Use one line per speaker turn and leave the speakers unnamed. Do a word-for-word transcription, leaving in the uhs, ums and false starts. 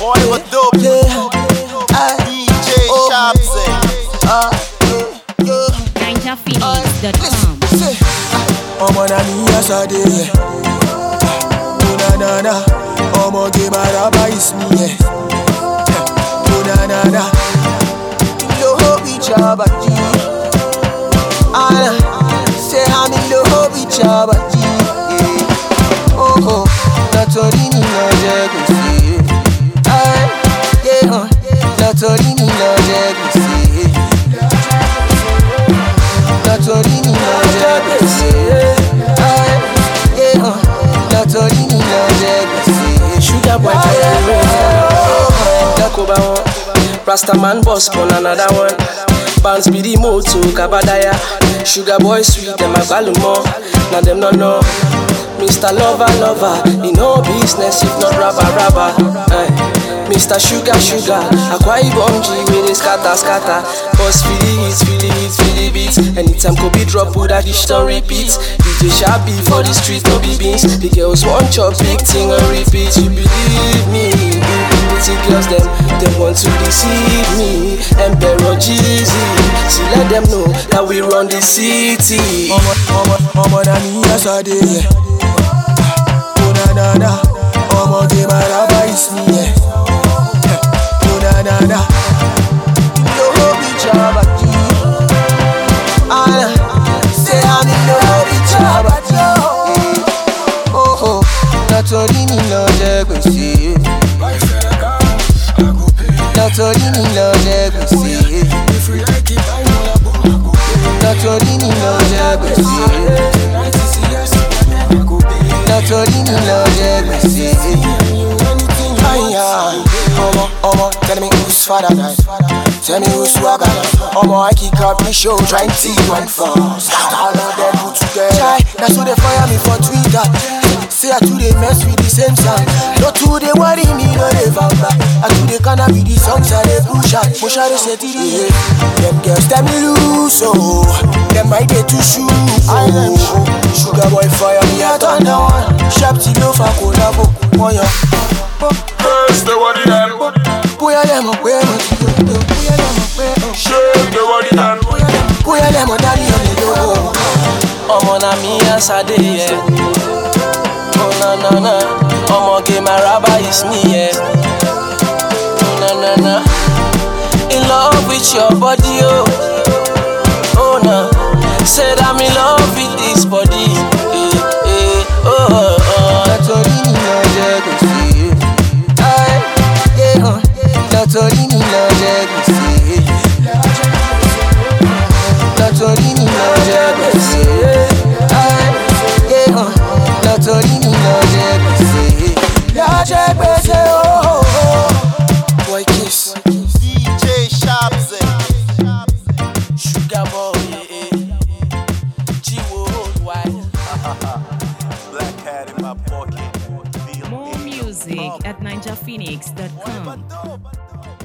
Boy, what dope?
Yeah.
D J Shabzy.
Ah, yeah, yeah.
Ninja Phoenix dot com.
Say, Omo na me yesterday. Oh na na na, Omo give my rabbi is me. Yeah. Oh na na na, lo hope each other. Ah, say I'm in lo hope each other. Oh oh, Latorini no jealousy. Ah, yeah, Latorini no jealousy. Latorini no jealousy. Ah, yeah, Latorini no jealousy.
Sugar boy, Dakoba one, Rastaman boss pon another one. Bounce be the moto, Kabadaya. Sugar boy sweet, them a balumo. Now them no know. Mister Lover, lover, in no business if not rabba, rabba. Eh. Mister Sugar, sugar, Akwa Ibom G with his scatter, scatter. Boss feel the hits, feel the hits, feel the beats. Anytime Kobe drop, put that dish on repeat. D J Shabby for the street, no be beans. The girls want chop big thing on repeat. You believe me? Pretty girls, them, they want to deceive me. Emperor Jeezy, see let them know that we run the city.
Omo, omo, omo na me yesterday. Oh na na na, Omo give my rabbi is me. Yeah. Oh na na na, lo hope each other. Ah, say I'm in lo hope each other. Oh oh, Latorini no jealousy. Latorini no jealousy. Latorini no jealousy. Latorini no jealousy. Omo, omo, tell me who's father died. Tell me who's swagger. Omo, I kick up the show, trying to see one fast. All of them put together. That's who they fire me for Twitter. Say I do they mess with the same song. No two they worry me, no they vampire. I do they canna be the songs I they push out. Push out they say to the them girls tell me loose, oh. Them might get too shoot, oh. Sugar boy fire me at on the one. Sharp till over collabo, oh yeah.
First the body then,
Puya them up, puya them up, puya them up, puya them up.
shake the body then.
Puya them up, daddy on the door.
Omo na me yesterday, yeah. Oh na na na, Omo give my rabbi is me, yeah. Oh na na na, in love with your body, oh. Oh na, said I'm in love with this body, eh, eh, oh, oh, oh.
Latorini no jealousy. Ah, yeah, Latorini no jealousy. Latorini no jealousy. Ah, yeah, Latorini no jealousy. La jealousy, oh, oh. Boy kiss.
D J Shabzy.
Sugar boy, yeah, yeah. G-Wo worldwide.
Black cat in my pocket.
More music at ninja phoenix dot com.
Boy, what dope?